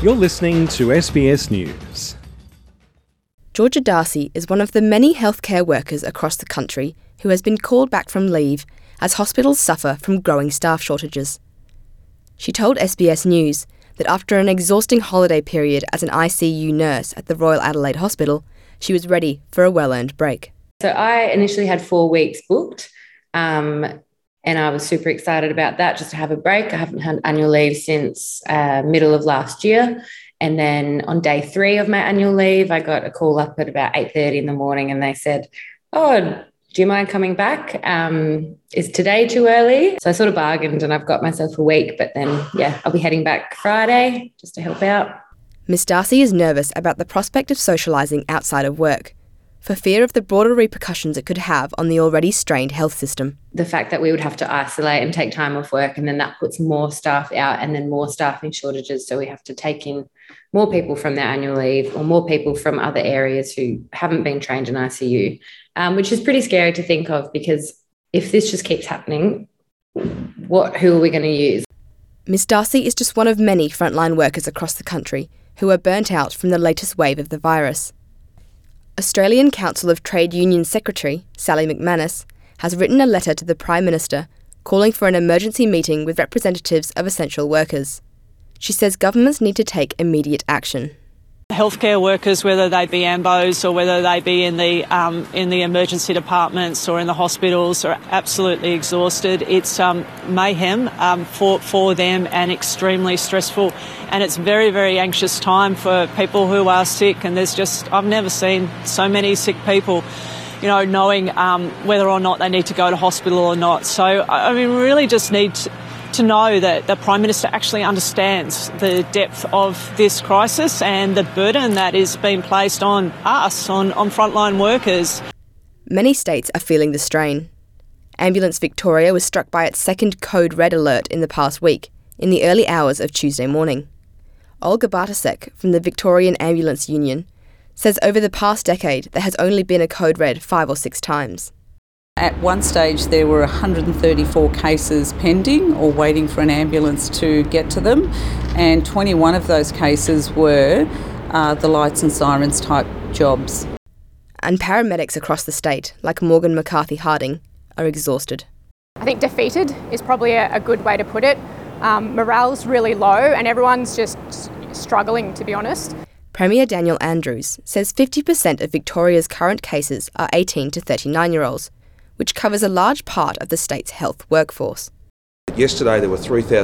You're listening to SBS News. Georgia Darcy is one of the many healthcare workers across the country who has been called back from leave as hospitals suffer from growing staff shortages. She told SBS News that after an exhausting holiday period as an ICU nurse at the Royal Adelaide Hospital, she was ready for a well-earned break. So I initially had 4 weeks booked, and I was super excited about that, just to have a break. I haven't had annual leave since middle of last year. And then on day 3 of my annual leave, I got a call up at about 8:30 in the morning and they said, "Oh, do you mind coming back? Is today too early?" So I sort of bargained and I've got myself a week, but then, I'll be heading back Friday just to help out. Miss Darcy is nervous about the prospect of socialising outside of work, for fear of the broader repercussions it could have on the already strained health system. The fact that we would have to isolate and take time off work, and then that puts more staff out and then more staffing shortages. So we have to take in more people from their annual leave or more people from other areas who haven't been trained in ICU, which is pretty scary to think of, because if this just keeps happening, who are we going to use? Miss Darcy is just one of many frontline workers across the country who are burnt out from the latest wave of the virus. Australian Council of Trade Union Secretary Sally McManus has written a letter to the Prime Minister calling for an emergency meeting with representatives of essential workers. She says governments need to take immediate action. Healthcare workers, whether they be AMBOs or whether they be in the emergency departments or in the hospitals, are absolutely exhausted. It's mayhem for them and extremely stressful. And it's very, very anxious time for people who are sick. And I've never seen so many sick people, knowing whether or not they need to go to hospital or not. So, we really just need to know that the Prime Minister actually understands the depth of this crisis and the burden that is being placed on us, on frontline workers. Many states are feeling the strain. Ambulance Victoria was struck by its second code red alert in the past week, in the early hours of Tuesday morning. Olga Bartasek from the Victorian Ambulance Union says over the past decade there has only been a code red 5 or 6 times. At one stage there were 134 cases pending or waiting for an ambulance to get to them, and 21 of those cases were the lights and sirens type jobs. And paramedics across the state, like Morgan McCarthy Harding, are exhausted. I think defeated is probably a good way to put it. Morale's really low and everyone's just struggling, to be honest. Premier Daniel Andrews says 50% of Victoria's current cases are 18 to 39-year-olds, which covers a large part of the state's health workforce. Yesterday there were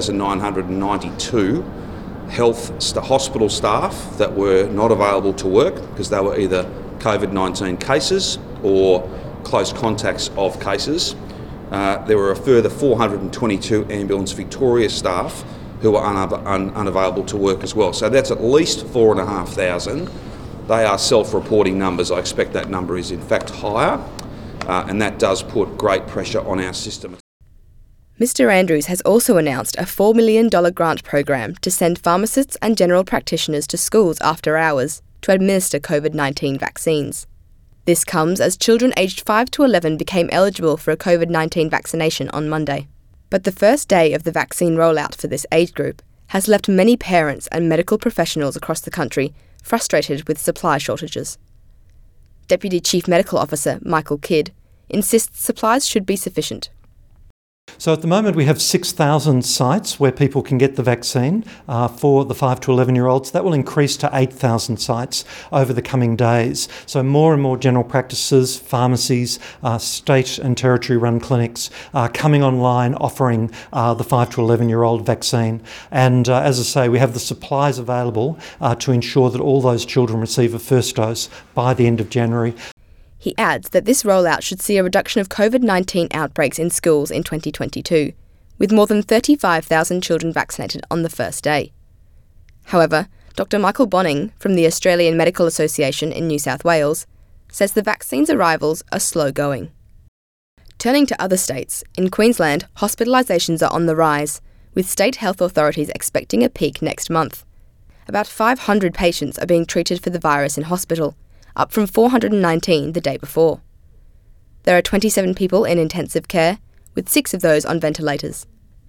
3,992 hospital staff that were not available to work because they were either COVID-19 cases or close contacts of cases. There were a further 422 Ambulance Victoria staff who were unavailable to work as well. So that's at least 4,500. They are self-reporting numbers. I expect that number is in fact higher. And that does put great pressure on our system. Mr Andrews has also announced a $4 million grant program to send pharmacists and general practitioners to schools after hours to administer COVID-19 vaccines. This comes as children aged 5 to 11 became eligible for a COVID-19 vaccination on Monday. But the first day of the vaccine rollout for this age group has left many parents and medical professionals across the country frustrated with supply shortages. Deputy Chief Medical Officer Michael Kidd insists supplies should be sufficient. So at the moment we have 6,000 sites where people can get the vaccine for the 5 to 11-year-olds. That will increase to 8,000 sites over the coming days. So more and more general practices, pharmacies, state and territory run clinics are coming online offering the 5 to 11-year-old vaccine. And as I say, we have the supplies available to ensure that all those children receive a first dose by the end of January. He adds that this rollout should see a reduction of COVID-19 outbreaks in schools in 2022, with more than 35,000 children vaccinated on the first day. However, Dr Michael Bonning from the Australian Medical Association in New South Wales says the vaccine's arrivals are slow going. Turning to other states, in Queensland, hospitalisations are on the rise, with state health authorities expecting a peak next month. About 500 patients are being treated for the virus in hospital, up from 419 the day before. There are 27 people in intensive care, with 6 of those on ventilators.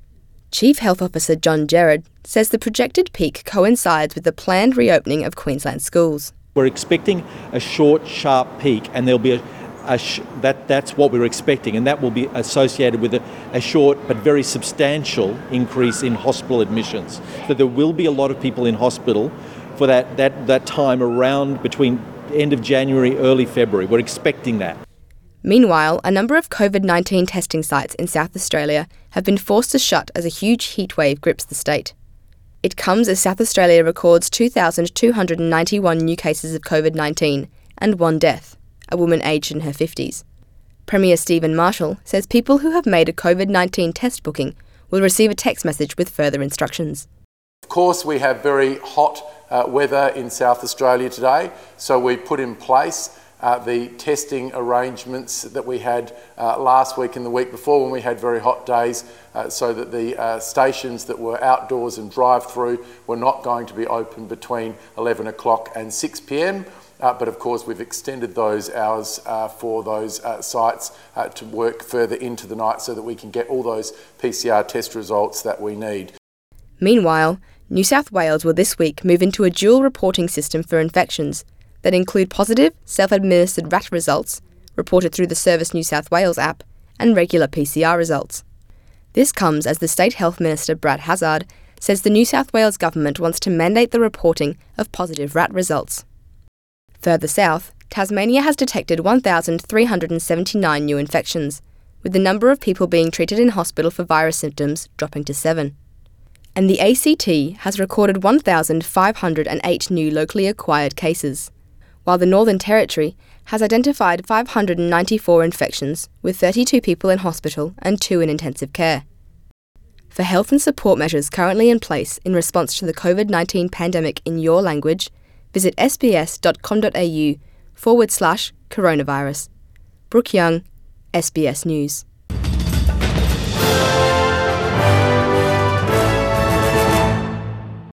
Chief Health Officer John Gerard says the projected peak coincides with the planned reopening of Queensland schools. We're expecting a short, sharp peak, and there'll be that's what we're expecting, and that will be associated with a short but very substantial increase in hospital admissions. So there will be a lot of people in hospital for that time around between end of January, early February. We're expecting that. Meanwhile, a number of COVID-19 testing sites in South Australia have been forced to shut as a huge heatwave grips the state. It comes as South Australia records 2,291 new cases of COVID-19 and one death, a woman aged in her 50s. Premier Stephen Marshall says people who have made a COVID-19 test booking will receive a text message with further instructions. Of course, we have very hot weather in South Australia today, so we put in place the testing arrangements that we had last week and the week before when we had very hot days, so that the stations that were outdoors and drive-through were not going to be open between 11 o'clock and 6 p.m. But of course we've extended those hours for those sites to work further into the night so that we can get all those PCR test results that we need. Meanwhile, New South Wales will this week move into a dual reporting system for infections that include positive, self-administered RAT results, reported through the Service New South Wales app, and regular PCR results. This comes as the State Health Minister Brad Hazzard says the New South Wales government wants to mandate the reporting of positive RAT results. Further south, Tasmania has detected 1,379 new infections, with the number of people being treated in hospital for virus symptoms dropping to 7. And the ACT has recorded 1,508 new locally acquired cases, while the Northern Territory has identified 594 infections, with 32 people in hospital and 2 in intensive care. For health and support measures currently in place in response to the COVID-19 pandemic in your language, visit sbs.com.au/coronavirus. Brooke Young, SBS News.